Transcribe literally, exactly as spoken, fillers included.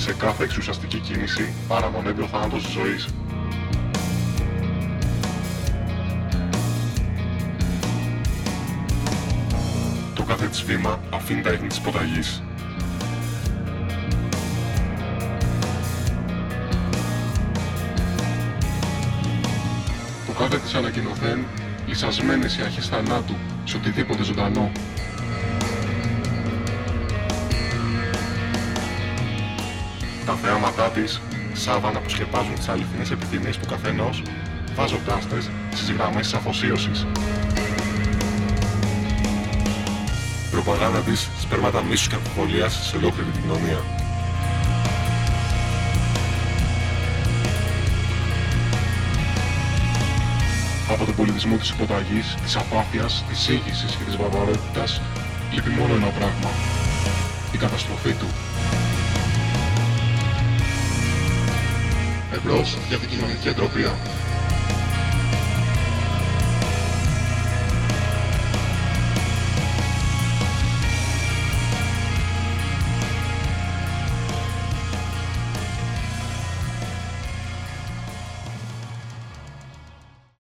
Σε κάθε εξουσιαστική κίνηση παραμονεύει ο θάνατος της ζωής. Το κάθε της βήμα αφήνει τα ίχνη της υποταγής. Το κάθε της ανακοινωθέν λυσασμένες οι αρχές θανάτου σε οτιδήποτε ζωντανό. Τα θεάματά της, σάβανα που σκεπάζουν τις αληθινές επιθυμίες του καθενός, βάζοντάς τες στις γραμμές της αφοσίωσης. Η προπαγάνδα της σπέρματα μίσους και αμφιβολίας σε ολόκληρη την κοινωνία. Από τον πολιτισμό της υποταγής, της απάθειας, της σύγχυσης και της βαρβαρότητας λείπει μόνο ένα πράγμα: η καταστροφή του. Εμπρός για την κοινωνική εντροπία.